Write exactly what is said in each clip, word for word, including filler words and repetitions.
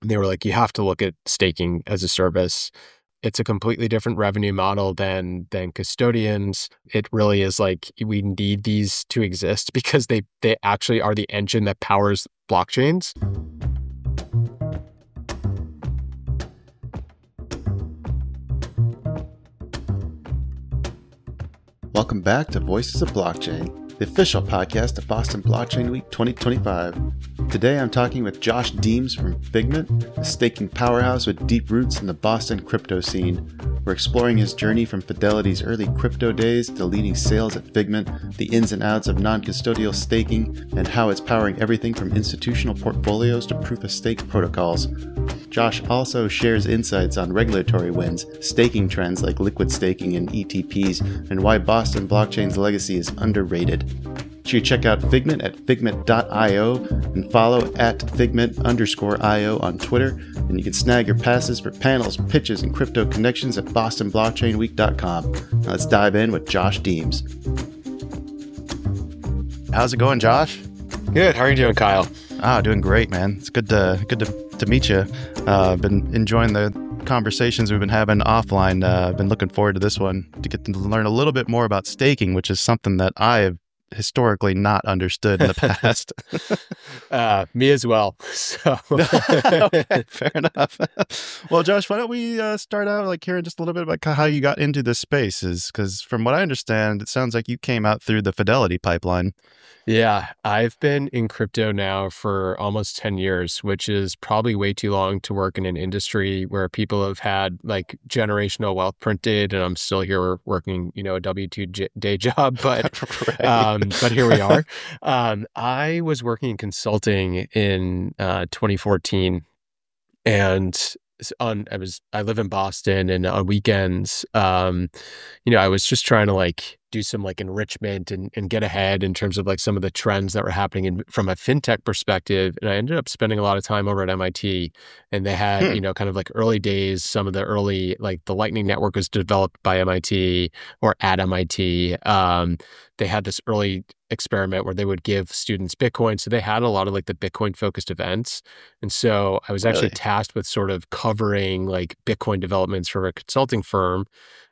And they were like, you have to look at staking as a service. It's a completely different revenue model than than custodians. It really is like we need these to exist because they they actually are the engine that powers blockchains. Welcome back to Voices of Blockchain, the official podcast of Boston Blockchain Week twenty twenty-five. Today I'm talking with Josh Deems from Figment, a staking powerhouse with deep roots in the Boston crypto scene. We're exploring his journey from Fidelity's early crypto days to leading sales at Figment, the ins and outs of non-custodial staking, and how it's powering everything from institutional portfolios to proof-of-stake protocols. Josh also shares insights on regulatory wins, staking trends like liquid staking and E T Ps, and why Boston Blockchain's legacy is underrated. You should check out Figment at figment dot io and follow at Figment underscore IO on Twitter, and you can snag your passes for panels, pitches, and crypto connections at boston blockchain week dot com. Now let's dive in with Josh Deems. How's it going, Josh? Good. How are you doing, Kyle? Ah, doing great, man. It's good to good to, to meet you. Uh, I've been enjoying the conversations we've been having offline. Uh, I've been looking forward to this one to get to learn a little bit more about staking, which is something that I have historically not understood in the past. uh, me as well. So okay, fair enough. Well, Josh, why don't we uh, start out like hearing just a little bit about how you got into this space? Is because from what I understand, it sounds like you came out through the Fidelity pipeline. Yeah, I've been in crypto now for almost ten years, which is probably way too long to work in an industry where people have had like generational wealth printed, and I'm still here working, you know, a W two j- day job, but right. um, but here we are. Um, I was working in consulting in uh, twenty fourteen, and on I was I live in Boston, and on weekends, um, you know, I was just trying to like do some like enrichment and, and get ahead in terms of like some of the trends that were happening in, from a fintech perspective. And I ended up spending a lot of time over at M I T, and they had, Hmm. you know, kind of like early days, some of the early, like the Lightning Network was developed by M I T or at M I T. Um, they had this early experiment where they would give students Bitcoin. So they had a lot of like the Bitcoin focused events. And so I was actually Really? tasked with sort of covering like Bitcoin developments for a consulting firm,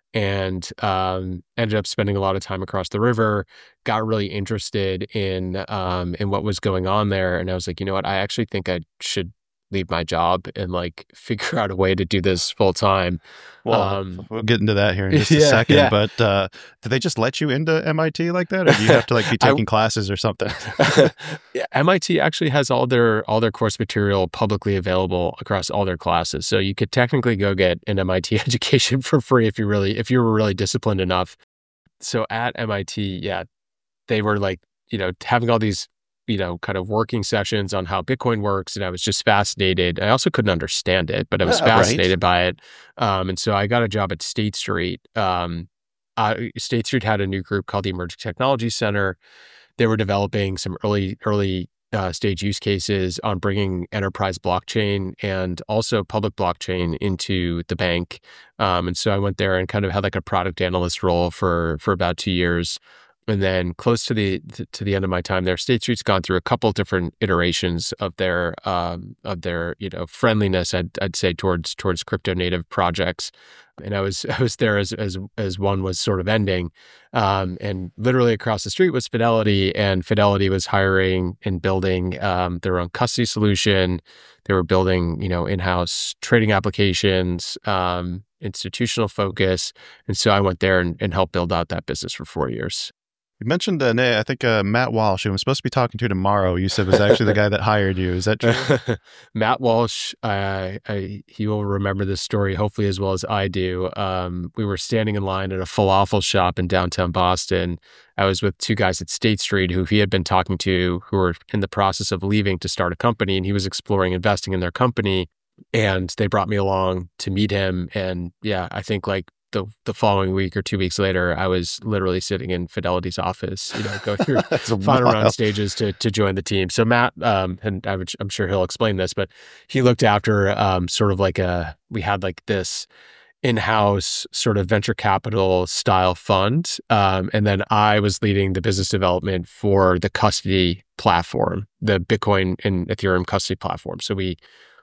and um, ended up spending a lot of time across the river, got really interested in um, in what was going on there. And I was like, you know what, I actually think I should leave my job and like figure out a way to do this full time. Well, Um, we'll get into that here in just a yeah, second. yeah. But uh, did they just let you into M I T like that, or do you have to like be I- taking classes or something? Yeah, M I T actually has all their all their course material publicly available across all their classes. So you could technically go get an M I T education for free if you really if you were really disciplined enough. So at M I T, yeah, they were like, you know, having all these, you know, kind of working sessions on how Bitcoin works. And I was just fascinated. I also couldn't understand it, but I was Yeah, right. fascinated by it. Um, and so I got a job at State Street. Um, uh, State Street had a new group called the Emerging Technology Center. They were developing some early, early uh, stage use cases on bringing enterprise blockchain and also public blockchain into the bank. Um, and so I went there and kind of had like a product analyst role for for about two years. And then close to the to the end of my time there, State Street's gone through a couple different iterations of their um, of their you know friendliness, I'd I'd say towards towards crypto native projects. And I was I was there as as as one was sort of ending, um, and literally across the street was Fidelity, and Fidelity was hiring and building um, their own custody solution. They were building you know in-house trading applications, um, institutional focus, and so I went there and, and helped build out that business for four years. You mentioned, uh, I think uh, Matt Walsh, who I'm supposed to be talking to tomorrow, you said was actually the guy that hired you. Is that true? Matt Walsh, uh, I, he will remember this story hopefully as well as I do. Um, we were standing in line at a falafel shop in downtown Boston. I was with two guys at State Street who he had been talking to, who were in the process of leaving to start a company, and he was exploring investing in their company. And they brought me along to meet him. And yeah, I think like the the following week or two weeks later, I was literally sitting in Fidelity's office, you know, going through final wild. round stages to to join the team. So Matt, um, and I would, I'm sure he'll explain this, but he looked after um, sort of like a, we had like this in-house sort of venture capital style fund. Um, and then I was leading the business development for the custody platform, the Bitcoin and Ethereum custody platform. So we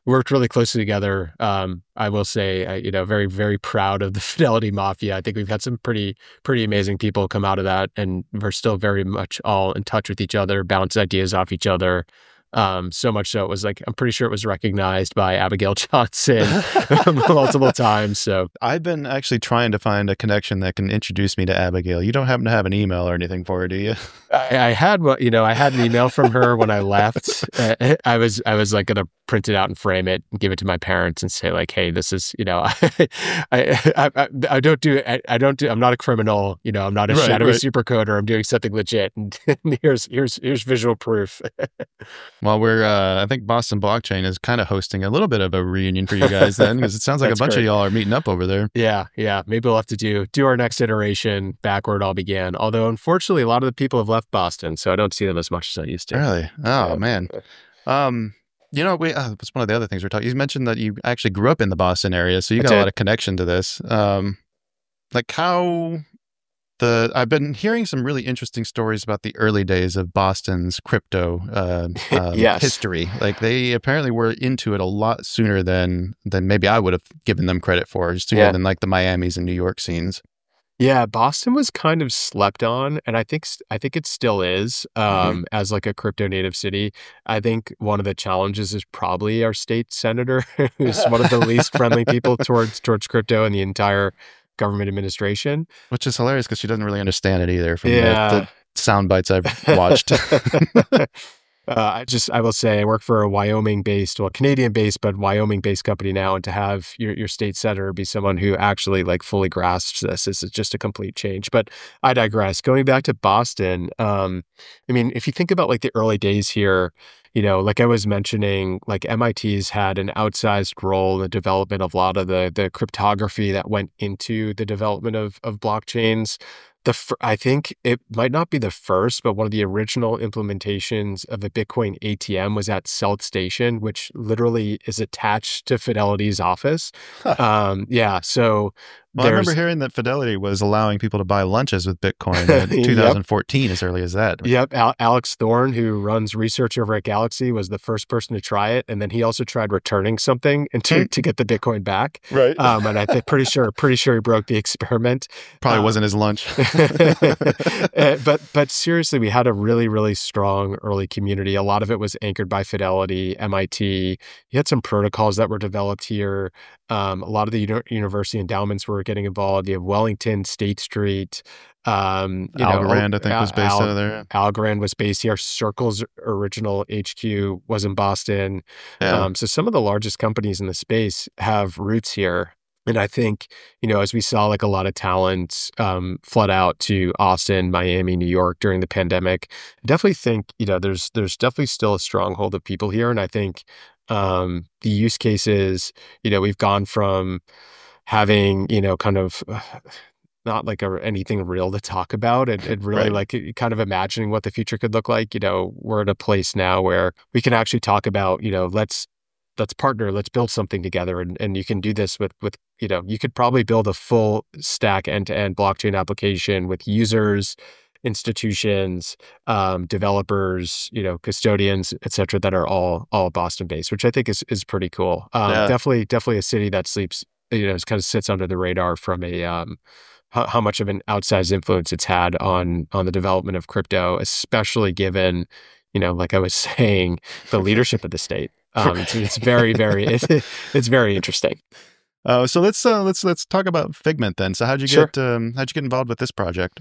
worked really closely together. Um, I will say, I, you know, very, very proud of the Fidelity Mafia. I think we've had some pretty, pretty amazing people come out of that, and we're still very much all in touch with each other, bounce ideas off each other. Um, so much so it was like, I'm pretty sure it was recognized by Abigail Johnson multiple times. So I've been actually trying to find a connection that can introduce me to Abigail. You don't happen to have an email or anything for her, do you? I, I had what you know, I had an email from her when I left. Uh, I was I was like gonna print it out and frame it and give it to my parents and say like, hey, this is you know, I I, I, I don't do I, I don't do I'm not a criminal. You know, I'm not a Right, shadowy right. supercoder. I'm doing something legit, and here's here's here's visual proof. Well, we're, uh, I think Boston Blockchain is kind of hosting a little bit of a reunion for you guys then, because it sounds like a That's bunch of great. y'all are meeting up over there. Yeah, yeah. Maybe we'll have to do do our next iteration back where it all began. Although, unfortunately, a lot of the people have left Boston, so I don't see them as much as I used to. Really? Oh, Yeah. man. Um, you know, we, uh, it's one of the other things we're talking. You mentioned that you actually grew up in the Boston area, so you I got a did. lot of connection to this. Um, like how the I've been hearing some really interesting stories about the early days of Boston's crypto uh, um, Yes. history. Like they apparently were into it a lot sooner than than maybe I would have given them credit for, just sooner Yeah. than like the Miamis and New York scenes. Yeah, Boston was kind of slept on, and I think s- I think it still is um, as like a crypto native city. I think one of the challenges is probably our state senator, who's one of the least friendly people towards towards crypto in the entire government administration. Which is hilarious because she doesn't really understand it either from the, Yeah. the sound bites I've watched. Uh, I just, I will say, I work for a Wyoming-based, well, Canadian-based, but Wyoming-based company now, and to have your your state senator be someone who actually like fully grasps this is just a complete change. But I digress. Going back to Boston, um, I mean, if you think about like the early days here, you know, like I was mentioning, like M I T's had an outsized role in the development of a lot of the the cryptography that went into the development of of blockchains. The fir- I think it might not be the first, but one of the original implementations of the Bitcoin A T M was at South Station, which literally is attached to Fidelity's office. Um, yeah, so Well, I remember there's hearing that Fidelity was allowing people to buy lunches with Bitcoin in Yep. two thousand fourteen, as early as that. Yep, Al- Alex Thorne, who runs research over at Galaxy, was the first person to try it, and then he also tried returning something and to to get the Bitcoin back. Right. Um, and I think pretty sure pretty sure he broke the experiment. Probably Um, wasn't his lunch. Uh, but but seriously, we had a really really strong early community. A lot of it was anchored by Fidelity, M I T. You had some protocols that were developed here. Um, a lot of the uni- university endowments were getting involved. You have Wellington, State Street. Um, you know, Algorand, I think, Al- was based Al- out of there. Algorand was based here. Circle's original H Q was in Boston. Yeah. Um, so some of the largest companies in the space have roots here. And I think, you know, as we saw like a lot of talent um, flood out to Austin, Miami, New York during the pandemic, I definitely think, you know, there's there's definitely still a stronghold of people here. And I think um, the use cases, you know, we've gone from having, you know, kind of uh, not like a, anything real to talk about and, and really Right. like uh, kind of imagining what the future could look like. You know, we're at a place now where we can actually talk about, you know, let's let's partner, let's build something together. And, and you can do this with, with, you know, you could probably build a full stack end-to-end blockchain application with users, institutions, um, developers, you know, custodians, et cetera, that are all, all Boston based, which I think is, is pretty cool. Um, Yeah. definitely, definitely a city that sleeps, you know, kind of sits under the radar from a, um, how, how much of an outsized influence it's had on, on the development of crypto, especially given, you know, like I was saying, the leadership of the state. Um, it's, it's very, very, it's, it's very interesting. Uh, so let's uh, let's let's talk about Figment then. So how'd you Sure. get um, how'd you get involved with this project?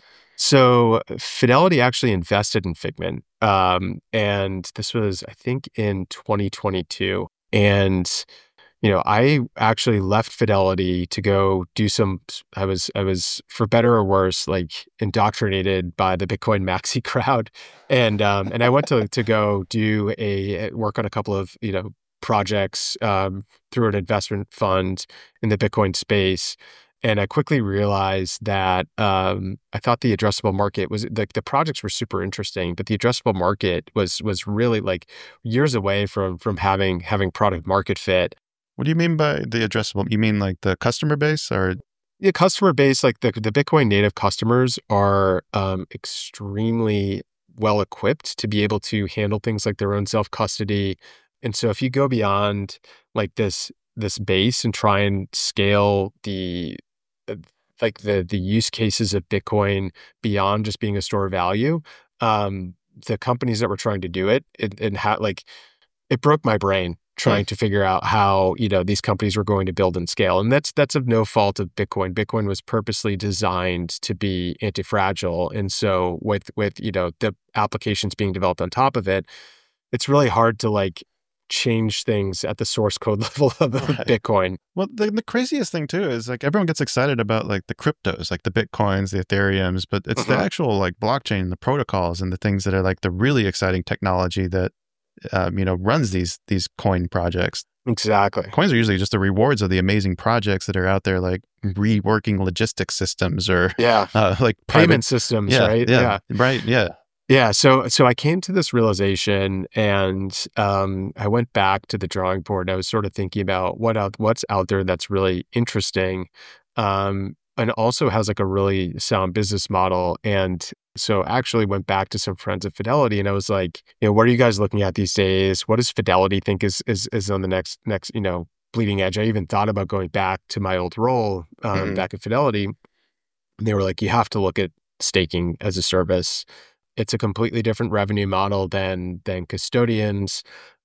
So Fidelity actually invested in Figment, um, and this was, I think, in twenty twenty-two. And you know, I actually left Fidelity to go do some. I was, I was, for better or worse, like indoctrinated by the Bitcoin maxi crowd, and um, and I went to to go do a work on a couple of you know projects um, through an investment fund in the Bitcoin space. And I quickly realized that um, I thought the addressable market was like the projects were super interesting, but the addressable market was was really like years away from from having having product market fit. What do you mean by the addressable? You mean like the customer base, or The customer base, like the the Bitcoin native customers, are um, extremely well equipped to be able to handle things like their own self custody, And so if you go beyond like this this base and try and scale the uh, like the the use cases of Bitcoin beyond just being a store of value, um, the companies that were trying to do it, it and how like it broke my brain Hmm. trying to figure out how, you know, these companies were going to build and scale. And that's that's of no fault of Bitcoin. Bitcoin was purposely designed to be anti-fragile. And so with with, you know, the applications being developed on top of it, it's really hard to like change things at the source code level of Right. Bitcoin. Well, the, the craziest thing too is like everyone gets excited about like the cryptos, like the Bitcoins, the Ethereums, but it's the Mhm. actual like blockchain, the protocols, and the things that are like the really exciting technology that um, you know runs these these coin projects. Exactly. Coins are usually just the rewards of the amazing projects that are out there, like reworking logistics systems or Yeah. uh, like private. Payment systems, Yeah, right? yeah, Yeah. right, yeah. Yeah, so so I came to this realization, and um, I went back to the drawing board. And I was sort of thinking about what out, what's out there that's really interesting, um, and also has like a really sound business model. And so I actually went back to some friends at Fidelity, and I was like, you know, what are you guys looking at these days? What does Fidelity think is is is on the next next you know bleeding edge? I even thought about going back to my old role um, Hmm. back at Fidelity. And they were like, you have to look at staking as a service. It's a completely different revenue model than than custodians.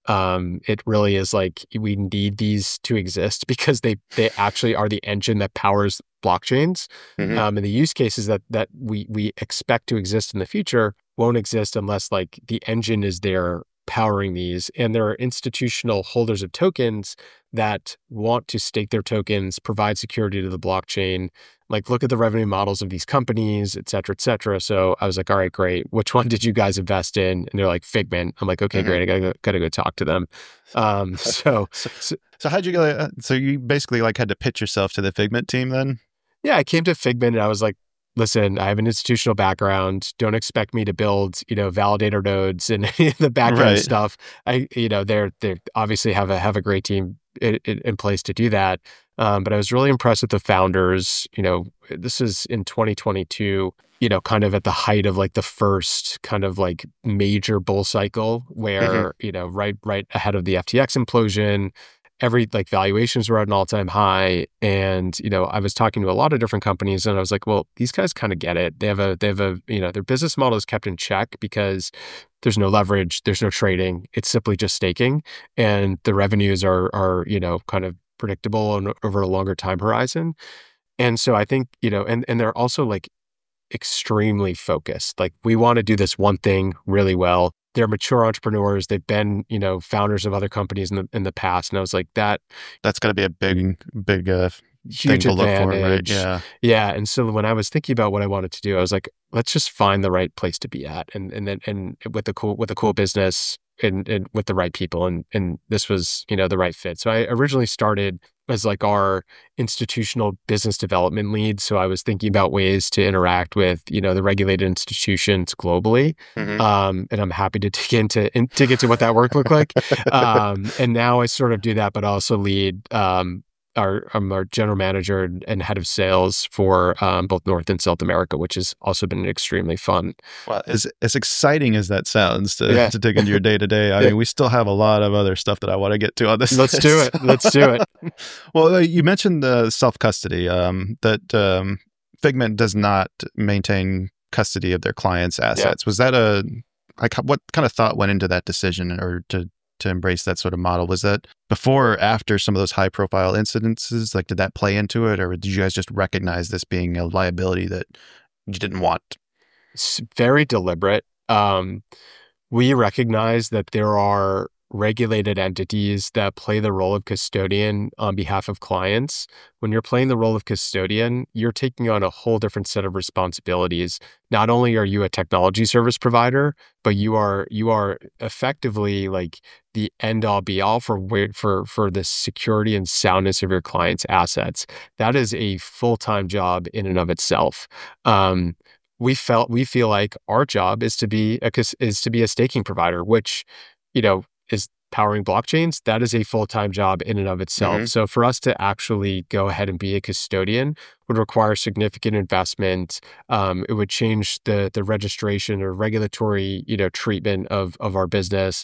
Um, it really is like we need these to exist because they they actually are the engine that powers blockchains. Hmm. Um, and the use cases that that we we expect to exist in the future won't exist unless like the engine is there powering these. And there are institutional holders of tokens that want to stake their tokens, provide security to the blockchain, like look at the revenue models of these companies, et cetera, et cetera. So I was like, all right, great. Which one did you guys invest in? And they're like, Figment. I'm like, okay, Hmm. great. I gotta go, gotta go talk to them. Um, so, So, so so how'd you get? Uh, so you basically like had to pitch yourself to the Figment team then? yeah, I came to Figment and I was like, listen, I have an institutional background. Don't expect me to build, you know, validator nodes and the back end Right. stuff. I, you know, they're they obviously have a have a great team in, in, in place to do that. Um, but I was really impressed with the founders. You know, this is in twenty twenty-two. You know, kind of at the height of like the first kind of like major bull cycle, Hmm. where you know, right right ahead of the F T X implosion, every like valuations were at an all-time high. And, you know, I was talking to a lot of different companies and I was like, well, these guys kind of get it. They have a, they have a, you know, their business model is kept in check because there's no leverage, there's no trading. It's simply just staking. And the revenues are, are, you know, kind of predictable and over a longer time horizon. And so I think, you know, and, and they're also like extremely focused. Like we want to do this one thing really well. They're mature entrepreneurs. They've been, you know, founders of other companies in the in the past. And I was like, that That's got to be a big, big uh, thing huge to look for, right? advantage. Yeah. Yeah. And so when I was thinking about what I wanted to do, I was like, let's just find the right place to be at, and and then and with a cool with a cool business and and with the right people, and and this was, you know, the right fit. So I originally started as like our institutional business development lead. So I was thinking about ways to interact with, you know, the regulated institutions globally. Hmm. Um, and I'm happy to dig into and dig into what that work looked like. Um, and now I sort of do that, but also lead um, our I'm our general manager and, and head of sales for um, both North and South America, which has also been extremely fun. Well, as as exciting as that sounds to Yeah, to dig into your day to day, I yeah. mean, we still have a lot of other stuff that I want to get to on this Let's do list. it. Let's do it. Well, uh, you mentioned the self custody. Um, that um, Figment does not maintain custody of their clients' Yeah. assets. Was that a like what kind of thought went into that decision, or to to embrace that sort of model? Was that before or after some of those high profile incidences? Like, did that play into it, or did you guys just recognize this being a liability that you didn't want? It's very deliberate. Um, we recognize that there are regulated entities that play the role of custodian on behalf of clients. When you're playing the role of custodian, you're taking on a whole different set of responsibilities. Not only are you a technology service provider, but you are you are effectively like the end all be all for where, for for the security and soundness of your clients' assets. That is a full-time job in and of itself. Um, we felt we feel like our job is to be a cus- is to be a staking provider, which, you know, is powering blockchains. That is a full-time job in and of itself. Hmm. So for us to actually go ahead and be a custodian would require significant investment. Um, it would change the the registration or regulatory, you know, treatment of of our business.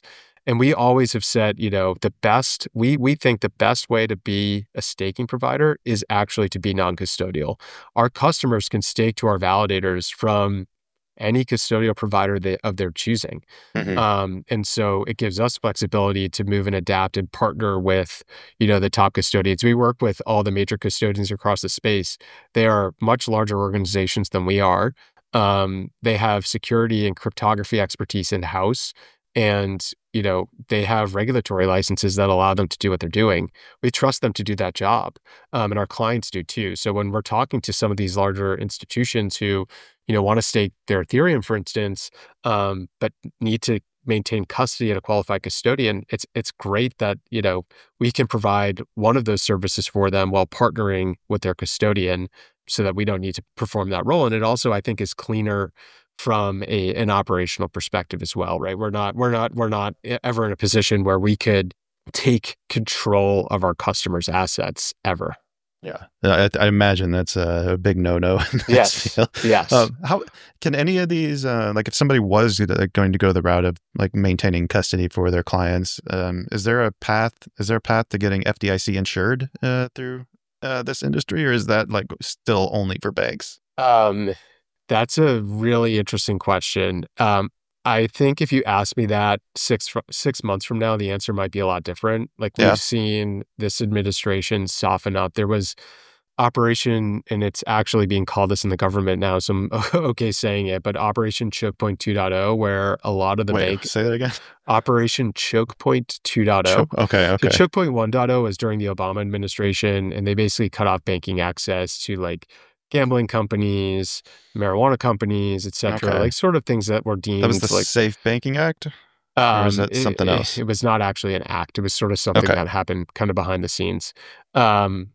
And we always have said, you know, the best, we we think the best way to be a staking provider is actually to be non-custodial. Our customers can stake to our validators from any custodial provider they, of their choosing. Mhm. Um, and so it gives us flexibility to move and adapt and partner with, you know, the top custodians. We work with all the major custodians across the space. They are much larger organizations than we are. Um, they have security and cryptography expertise in-house. And, you know, they have regulatory licenses that allow them to do what they're doing. We trust them to do that job. Um, and our clients do too. So when we're talking to some of these larger institutions who, you know, want to stake their Ethereum, for instance, um, but need to maintain custody at a qualified custodian, it's it's great that, you know, we can provide one of those services for them while partnering with their custodian so that we don't need to perform that role. And it also, I think, is cleaner from a an operational perspective as well, right? We're not we're not we're not ever in a position where we could take control of our customers' assets ever. Yeah, I, I imagine that's a, a big no-no. In that Yes. field. Yes. Um, how can any of these, uh, like, if somebody was uh, going to go the route of like maintaining custody for their clients, um, is there a path? Is there a path to getting F D I C insured uh, through uh, this industry, or is that like still only for banks? Um, that's a really interesting question. Um, I think if you ask me that six fr- six months from now, the answer might be a lot different. Like Yeah. we've seen this administration soften up. There was Operation, and it's actually being called this in the government now, so I'm okay saying it, but Operation Choke Point 2.0, where a lot of the Wait, bank say that again. Operation Choke Point 2.0. Choke- okay, So okay. Choke Point 1.0 was during the Obama administration, and they basically cut off banking access to like gambling companies, marijuana companies, et cetera, Okay. like sort of things that were That was deemed the like Safe Banking Act, or was um, that it, something it, else? it was not actually an act. It was sort of something Okay. that happened kind of behind the scenes. Um,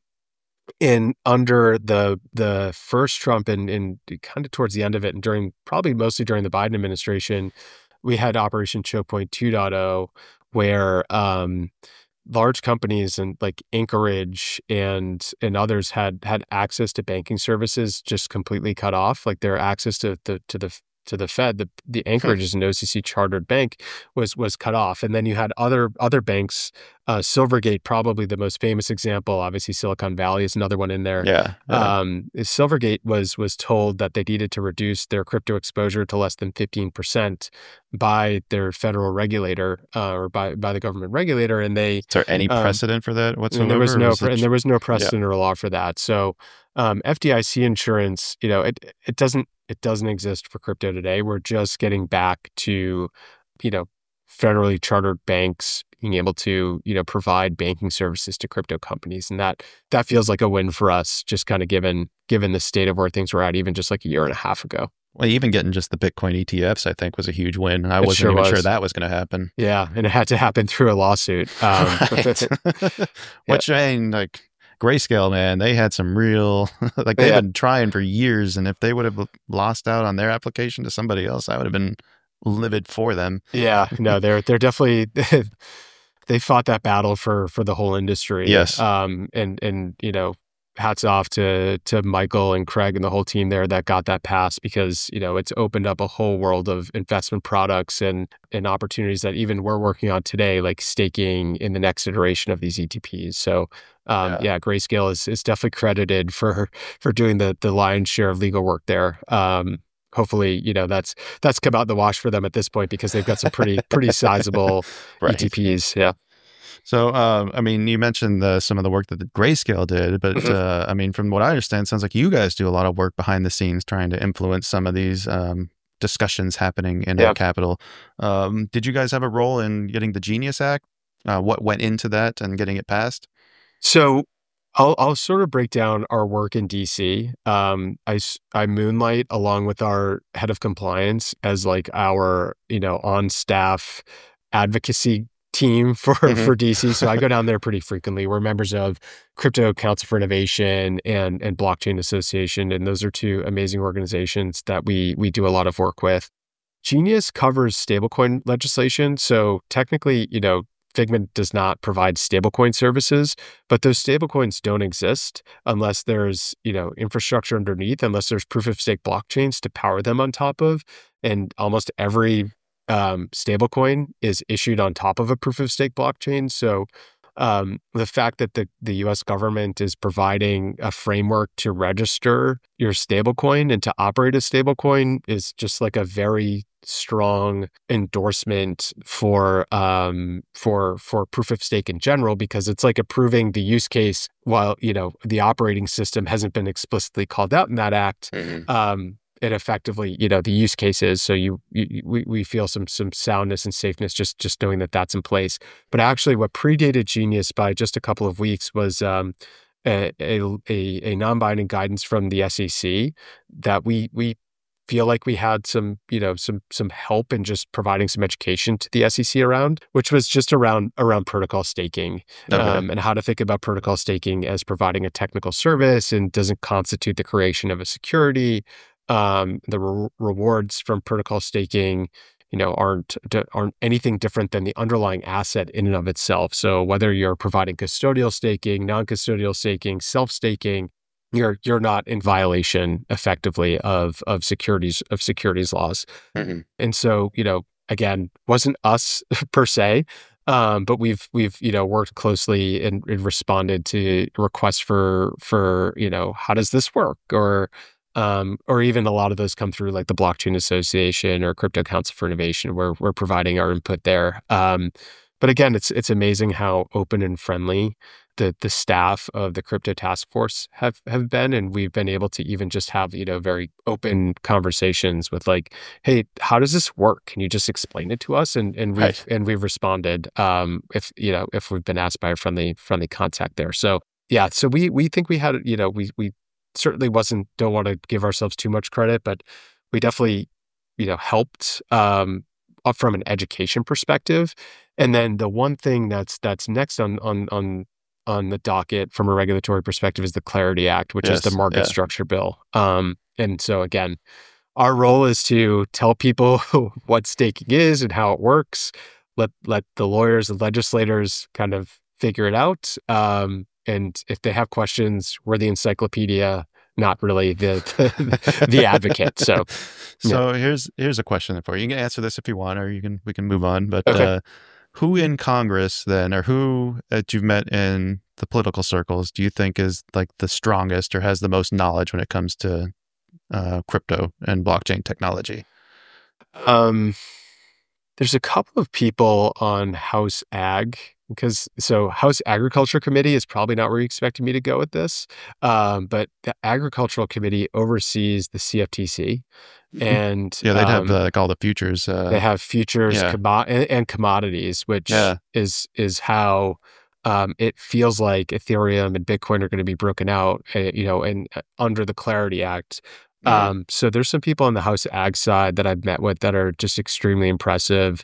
in under the the first Trump and and kind of towards the end of it, and during probably mostly during the Biden administration, we had Operation Choke Point 2.0, where um, large companies and like Anchorage and and others had had access to banking services just completely cut off. Like their access to the to the to the Fed, the the Hmm. Anchorage is an O C C chartered bank, was was cut off. And then you had other other banks, uh, Silvergate, probably the most famous example. Obviously, Silicon Valley is another one in there. Yeah. yeah. Um, Silvergate was was told that they needed to reduce their crypto exposure to less than fifteen percent by their federal regulator uh, or by by the government regulator, and they Is there any um, precedent for that whatsoever? and there was or no was pre- it and j- there was no precedent or law for that. So um, F D I C insurance, you know, it it doesn't it doesn't exist for crypto today. We're just getting back to, you know, federally chartered banks being able to, you know, provide banking services to crypto companies, and that that feels like a win for us, just kind of given given the state of where things were at, even just like a year and a half ago. Well, even getting just the Bitcoin E T Fs, I think, was a huge win. I It wasn't sure even sure was. that was going to happen. Yeah, and it had to happen through a lawsuit. Um, Right. Which, I mean, like, Grayscale, man, they had some real, like, they've Yeah. been trying for years. And if they would have lost out on their application to somebody else, I would have been livid for them. Yeah, no, they're they're definitely they fought that battle for for the whole industry. Yes. Um, and and you know, hats off to to Michael and Craig and the whole team there that got that passed, because you know it's opened up a whole world of investment products and and opportunities that even we're working on today, like staking in the next iteration of these E T Ps. So um, Yeah. yeah, Grayscale is is definitely credited for for doing the the lion's share of legal work there. Um, hopefully, you know that's that's come out in the wash for them at this point, because they've got some pretty pretty sizable Right. E T Ps. Yeah. So, um, I mean, you mentioned the, some of the work that the Grayscale did, but Mhm. uh, I mean, from what I understand, it sounds like you guys do a lot of work behind the scenes trying to influence some of these um, discussions happening in Yeah. our capital. Um, did you guys have a role in getting the Genius Act? Uh, what went into that and getting it passed? So I'll I'll sort of break down our work in D C. Um, I s- I moonlight along with our head of compliance as like our, you know, on staff advocacy team for Mhm. for D C. So I go down there pretty frequently. We're members of Crypto Council for Innovation and and Blockchain Association, and those are two amazing organizations that we we do a lot of work with. Genius covers stablecoin legislation, so technically, you know, Figment does not provide stablecoin services, but those stablecoins don't exist unless there's, you know, infrastructure underneath, unless there's proof of stake blockchains to power them on top of. And almost every um, stablecoin is issued on top of a proof of stake blockchain. So um, the fact that the, the U S government is providing a framework to register your stablecoin and to operate a stablecoin is just like a very strong endorsement for um, for for proof of stake in general, because it's like approving the use case while, you know, the operating system hasn't been explicitly called out in that act. Mm-hmm. Um, it effectively, you know, the use case is, so you, you we, we feel some some soundness and safeness just just knowing that that's in place. But actually, what predated Genius by just a couple of weeks was um, a, a a a non-binding guidance from the S E C that we we feel like we had some, you know, some some help in just providing some education to the S E C around, which was just around around protocol staking, Okay. um, and how to think about protocol staking as providing a technical service and doesn't constitute the creation of a security. Um, the re- rewards from protocol staking, you know, aren't d- aren't anything different than the underlying asset in and of itself. So whether you're providing custodial staking, non-custodial staking, self-staking, you're you're not in violation effectively of of securities of securities laws. Mm-hmm. And so, you know, again, wasn't us per se, um, but we've we've you know worked closely and, and responded to requests for for you know how does this work, or um, or even a lot of those come through like the Blockchain Association or Crypto Council for Innovation, where we're providing our input there. Um, but again, it's it's amazing how open and friendly the the staff of the Crypto Task Force have have been, and we've been able to even just have, you know, very open conversations with like, hey, how does this work? Can you just explain it to us? And and we've Right. and we've responded um, if you know if we've been asked by a friendly friendly contact there. So yeah, so we we think we had, you know, we we certainly wasn't, don't want to give ourselves too much credit, but we definitely, you know, helped um, up from an education perspective. And then the one thing that's that's next on on on on the docket from a regulatory perspective is the Clarity Act, which is the Yes. market Yeah. structure bill. Um, and so again, our role is to tell people what staking is and how it works. Let let the lawyers and legislators kind of figure it out. Um, and if they have questions, we're the encyclopedia, not really the the, the advocate. So So here's here's a question for you. You can answer this if you want, or you can we can move on. But okay. uh, who in Congress then, or who that you've met in the political circles, do you think is like the strongest or has the most knowledge when it comes to uh, crypto and blockchain technology? Um, there's a couple of people on House Ag, because so House Agriculture Committee is probably not where you expected me to go with this. Um, but the Agricultural Committee oversees the C F T C, and Yeah, they'd have um, uh, like all the futures. Uh, they have futures yeah. commo- and, and commodities, which Yeah. is is how um, it feels like Ethereum and Bitcoin are going to be broken out, uh, you know, and uh, under the Clarity Act. Mhm. Um, so there's some people on the House Ag side that I've met with that are just extremely impressive.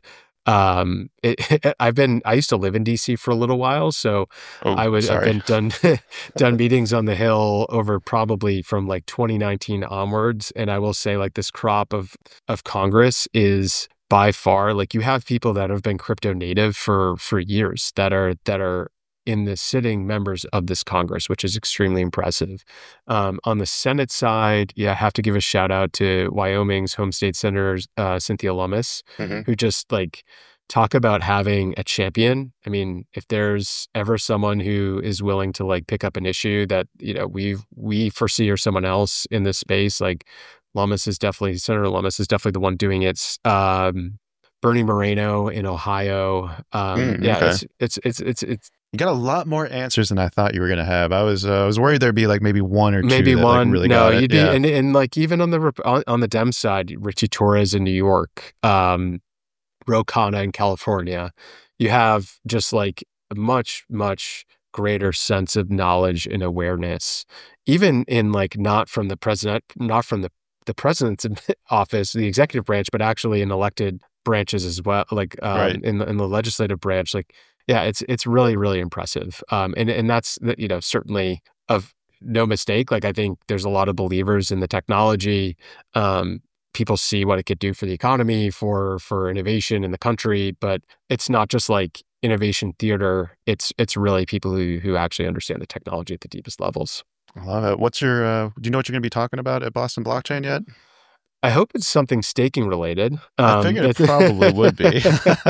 Um, it, I've been, I used to live in D C for a little while, so Oh, I would, I've sorry. been done, done meetings on the Hill over probably from like twenty nineteen onwards. And I will say like this crop of, of Congress is by far, like you have people that have been crypto native for, for years that are, that are in the sitting members of this Congress, which is extremely impressive. Um, on the Senate side, yeah, I have to give a shout out to Wyoming's home state senator, uh, Cynthia Lummis, Mhm. who just like talk about having a champion. I mean, if there's ever someone who is willing to like pick up an issue that, you know, we we foresee or someone else in this space, like Lummis is definitely, Senator Lummis is definitely the one doing it. Um, Bernie Moreno in Ohio. Um, Mm, yeah, okay. it's, it's, it's, it's, it's, You got a lot more answers than I thought you were going to have. I was uh, I was worried there'd be like maybe one or maybe two that one. like really No, got it. you'd be, Yeah. and, and like even on the, Rep- on, on the Dem side, Richie Torres in New York, um, Ro Khanna in California, you have just like a much, much greater sense of knowledge and awareness, even in like not from the president, not from the, the president's office, the executive branch, but actually in elected branches as well, like um, Right. in, the, in the legislative branch. Like, yeah, it's it's really, really impressive. Um, and, and that's, you know, certainly of no mistake. Like, I think there's a lot of believers in the technology. Um, people see what it could do for the economy, for for innovation in the country, but it's not just like innovation theater. It's it's really people who who actually understand the technology at the deepest levels. I love it. What's your, uh, do you know what you're going to be talking about at Boston Blockchain yet? I hope it's something staking related. I Um, figured it probably would be.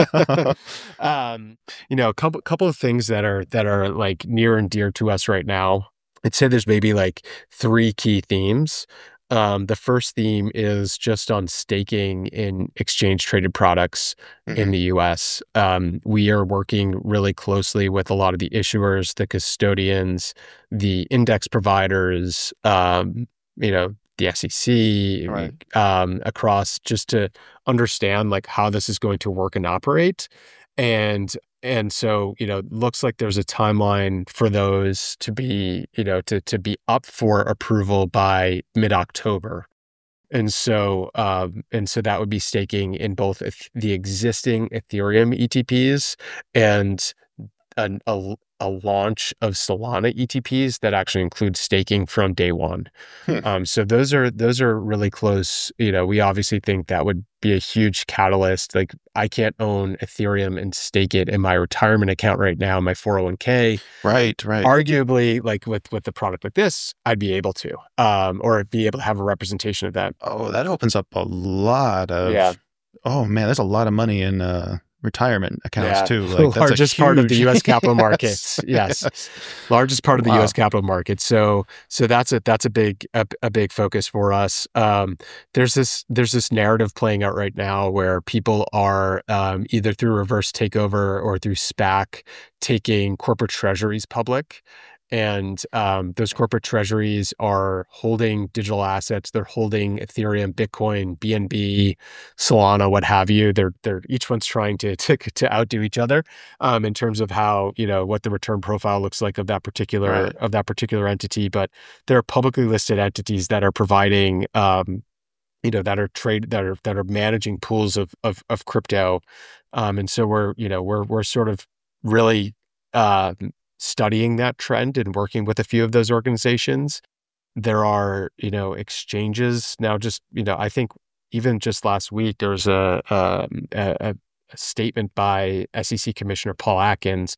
um, you know, a couple couple of things that are that are like near and dear to us right now. I'd say there's maybe like three key themes. Um, the first theme is just on staking in exchange traded products in Mhm. the U S. Um, we are working really closely with a lot of the issuers, the custodians, the index providers, um, you know, the S E C, Right. um, across just to understand like how this is going to work and operate. And and so, you know, looks like there's a timeline for those to be, you know, to to be up for approval by mid-October. And so, um, and so that would be staking in both eth- the existing Ethereum E T Ps and an, a, l- a launch of Solana E T Ps that actually include staking from day one. Hmm. Um, so those are those are really close. You know, we obviously think that would be a huge catalyst. Like I can't own Ethereum and stake it in my retirement account right now, my four oh one k. Right, right. Arguably, like with with a product like this, I'd be able to, um, or be able to have a representation of that. Oh, that opens up a lot Yeah. of, oh man, there's a lot of money in uh, retirement accounts Yeah, too. Like the that's a largest part of the huge, U S capital yes, markets. Yes, yes. largest part of the U S Wow. capital market. So, so that's a that's a big a, a big focus for us. Um, there's this there's this narrative playing out right now where people are um, either through reverse takeover or through SPAC taking corporate treasuries public. And um, those corporate treasuries are holding digital assets. They're holding Ethereum, Bitcoin, B N B, Solana, what have you. They're they're each one's trying to to, to outdo each other um, in terms of how, you know, what the return profile looks like of that particular Right. of that particular entity. But there are publicly listed entities that are providing, um, you know, that are trade that are that are managing pools of of, of crypto, um, and so we're you know we're we're sort of really uh, studying that trend and working with a few of those organizations. There are, you know, exchanges now. Just, you know, I think even just last week there was a um, a, a a statement by S E C Commissioner Paul Atkins,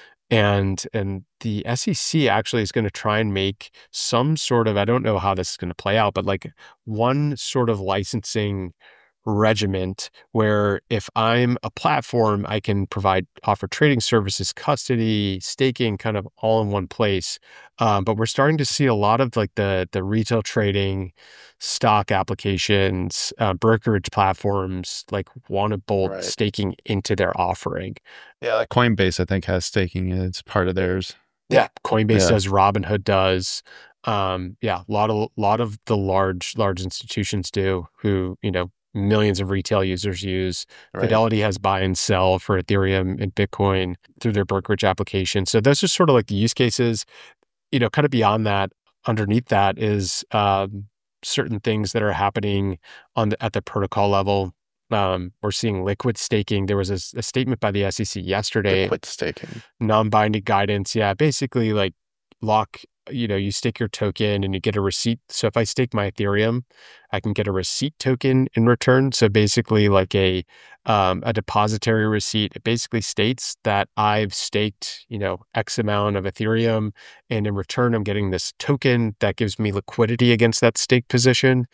and and the S E C actually is going to try and make some sort of, I don't know how this is going to play out, but like one sort of licensing regiment where if I'm a platform, I can provide offer trading services, custody, staking, kind of all in one place. Um, but we're starting to see a lot of like the the retail trading, stock applications, uh, brokerage platforms like want to bolt Right. staking into their offering. Yeah, like Coinbase, I think, has staking. It's part of theirs. Yeah, Coinbase Yeah. does, Robinhood does. Um, yeah, a lot of lot of the large large institutions do, who, you know, millions of retail users use. Right. Fidelity has buy and sell for Ethereum and Bitcoin through their brokerage application. So those are sort of like the use cases. You know, kind of beyond that, underneath that is um, certain things that are happening on the, at the protocol level. Um, we're seeing liquid staking. There was a, a statement by the S E C yesterday, Liquid staking. non-binding guidance. Yeah, basically like lock, you know, you stake your token and you get a receipt. So if I stake my Ethereum, I can get a receipt token in return. So basically like a um, a depository receipt. It basically states that I've staked, you know, X amount of Ethereum, and in return I'm getting this token that gives me liquidity against that stake position.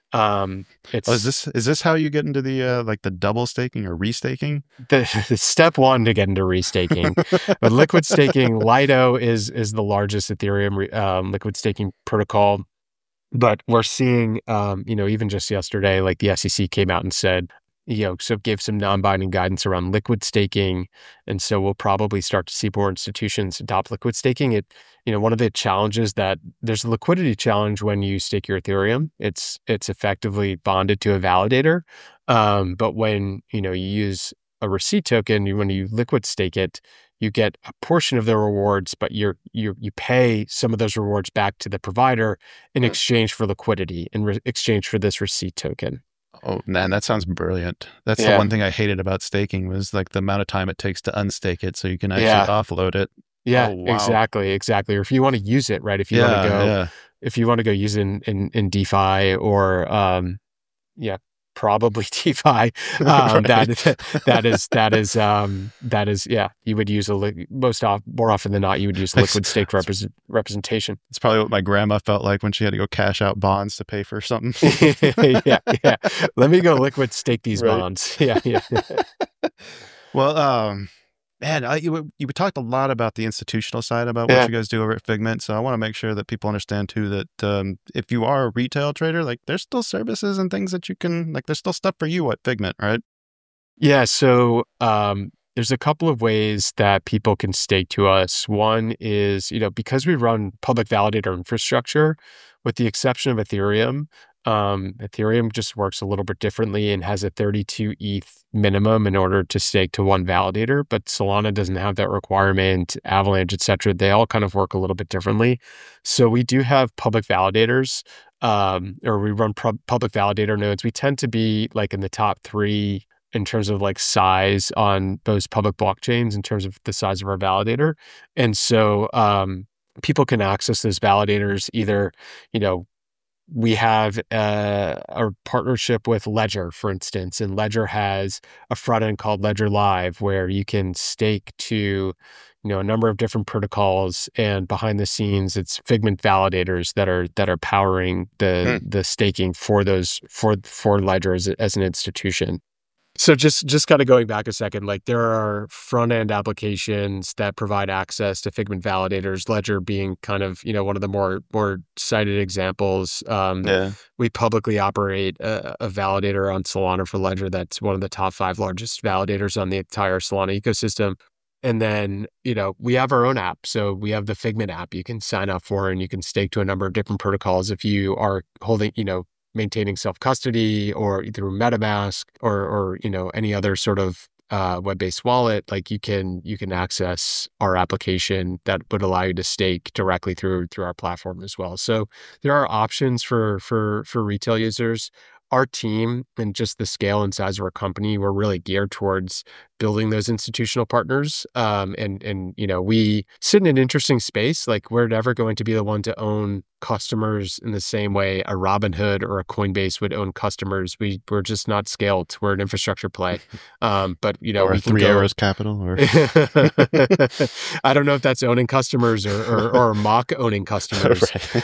Um, Oh, is it's this is this how you get into the uh, like the double staking or restaking? the, the step one to get into restaking. But liquid staking, Lido is is the largest Ethereum re- um, liquid staking protocol. But we're seeing, um, you know, even just yesterday, like the S E C came out and said, you know, so gave some non-binding guidance around liquid staking, and so we'll probably start to see more institutions adopt liquid staking. It, you know, one of the challenges that there's a liquidity challenge when you stake your Ethereum. It's it's effectively bonded to a validator, um, but when you know you use a receipt token, you, when you liquid stake it, you get a portion of the rewards, but you're you you pay some of those rewards back to the provider in Hmm. exchange for liquidity, in re- exchange for this receipt token. Oh man, that sounds brilliant. That's the Yeah. one thing I hated about staking was like the amount of time it takes to unstake it so you can actually Yeah. offload it. Yeah, Oh wow. exactly, exactly. Or if you want to use it, right? If you want to Yeah, go, yeah. if you want to go use it in, in, in DeFi or, um, yeah. probably DeFi. Um, that that is that is um, that is yeah. You would use a li- most off, more often than not, you would use liquid staked represent, representation. It's probably what my grandma felt like when she had to go cash out bonds to pay for something. yeah, yeah. Let me go liquid stake these Right. bonds. Yeah, yeah. Well, um, man, I, you you talked a lot about the institutional side about what Yeah. you guys do over at Figment. So I want to make sure that people understand too that um, if you are a retail trader, like there's still services and things that you can like. There's still stuff for you at Figment, right? Yeah. So um, there's a couple of ways that people can stake to us. One is, you know, because we run public validator infrastructure, with the exception of Ethereum, um, Ethereum just works a little bit differently and has a thirty-two E T H minimum in order to stake to one validator. But Solana doesn't have that requirement. Avalanche, et cetera. They all kind of work a little bit differently. So we do have public validators, um, or we run pub- public validator nodes. We tend to be like in the top three in terms of like size on those public blockchains in terms of the size of our validator. And so um, people can access those validators either, you know, we have a, a partnership with Ledger, for instance, and Ledger has a front end called Ledger Live where you can stake to, you know, a number of different protocols, and behind the scenes, it's Figment validators that are that are powering the Mm. the staking for those for for Ledger as, as an institution. So just just kind of going back a second, like there are front end applications that provide access to Figment validators, Ledger being kind of, you know, one of the more more cited examples. Um, Yeah. we publicly operate a, a validator on Solana for Ledger that's one of the top five largest validators on the entire Solana ecosystem. And then, you know, we have our own app. So we have the Figment app you can sign up for, and you can stake to a number of different protocols if you are holding, you know, maintaining self-custody or through MetaMask or, or, you know, any other sort of uh, web-based wallet. Like you can, you can access our application that would allow you to stake directly through, through our platform as well. So there are options for, for, for retail users. Our team and just the scale and size of our company, we're really geared towards building those institutional partners. Um, and, and, you know, we sit in an interesting space. Like we're never going to be the one to own customers in the same way a Robinhood or a Coinbase would own customers. We, we're just not scaled. We're an infrastructure play. Um, but, you know, or we can Three go... Arrows Capital or I don't know if that's owning customers or, or, or mock owning customers.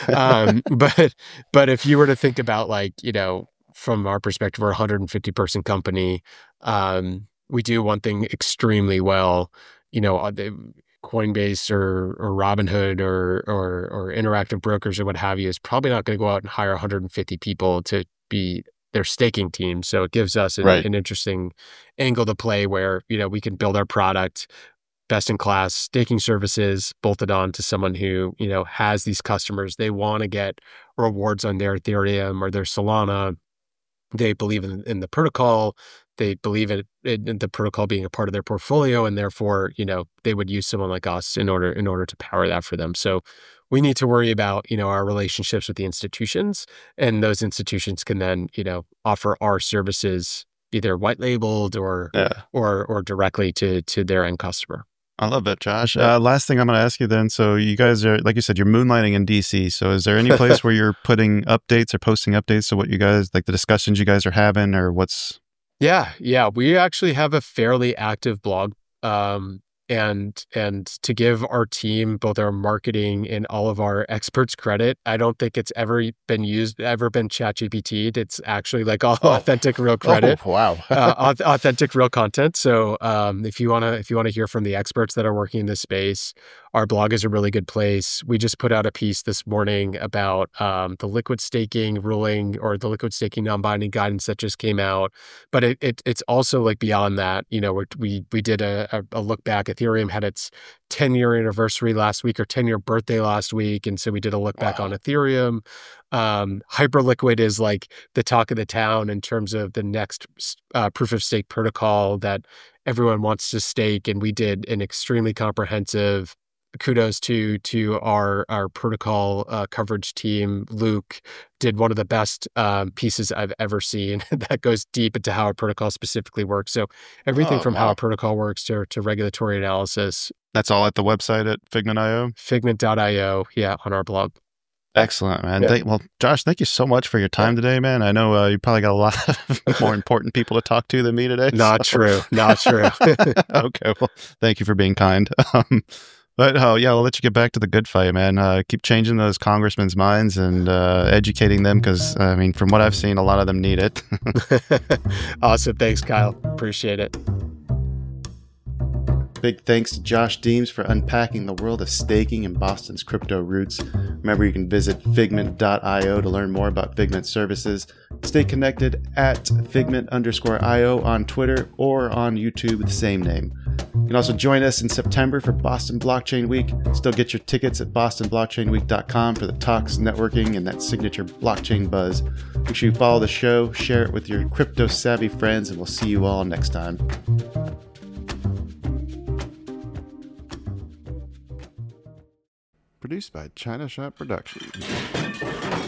um, but, but if you were to think about like, you know, from our perspective, we're a one hundred fifty person company. Um, we do one thing extremely well, you know, the Coinbase or, or Robinhood or, or, or Interactive Brokers or what have you is probably not going to go out and hire one hundred fifty people to be their staking team. So it gives us an, Right. an interesting angle to play where, you know, we can build our product, best in class staking services bolted on to someone who, you know, has these customers. They want to get rewards on their Ethereum or their Solana. They believe in, in the protocol. They believe in, in the protocol being a part of their portfolio, and therefore, you know, they would use someone like us in order in order to power that for them. So we need to worry about, you know, our relationships with the institutions, and those institutions can then, you know, offer our services either white labeled or Yeah. or or directly to to their end customer. I love it, Josh. Uh, last thing I'm going to ask you then. So you guys are, like you said, you're moonlighting in D C. So is there any place where you're putting updates or posting updates to what you guys, like the discussions you guys are having or what's... Yeah, yeah. We actually have a fairly active blog. Um, and and to give our team, both our marketing and all of our experts credit, I don't think it's ever been used, ever been ChatGPT'd. It's actually like all Oh. authentic, real credit. Oh, wow. uh, auth- authentic, real content. So um, if you want to, if you want to hear from the experts that are working in this space, our blog is a really good place. We just put out a piece this morning about um, the liquid staking ruling or the liquid staking non-binding guidance that just came out. But it, it it's also like beyond that. You know, we we did a, a, a look back. Ethereum had its ten year anniversary last week or ten year birthday last week, and so we did a look back Wow. on Ethereum. Um, Hyperliquid is like the talk of the town in terms of the next uh, proof of stake protocol that everyone wants to stake, and we did an extremely comprehensive. Kudos to to our our protocol uh, coverage team. Luke did one of the best um, pieces I've ever seen that goes deep into how a protocol specifically works. So everything Oh, from how wow. a protocol works to to regulatory analysis. That's all at the website at Figment dot io? Figment dot io, yeah, on our blog. Excellent, man. Yeah. Thank, well, Josh, thank you so much for your time today, man. I know uh, you probably got a lot of more important people to talk to than me today. Not so. true. Not true. Okay, well, thank you for being kind. Um, but oh yeah, I'll let you get back to the good fight, man. Uh, keep changing those congressmen's minds and uh, educating them, because I mean, from what I've seen, a lot of them need it. Awesome. Thanks, Kyle. Appreciate it. Big thanks to Josh Deems for unpacking the world of staking and Boston's crypto roots. Remember, you can visit figment dot io to learn more about Figment services. Stay connected at figment underscore io on Twitter or on YouTube with the same name. You can also join us in September for Boston Blockchain Week. Still get your tickets at boston blockchain week dot com for the talks, networking, and that signature blockchain buzz. Make sure you follow the show, share it with your crypto-savvy friends, and we'll see you all next time. Produced by China Shop Productions.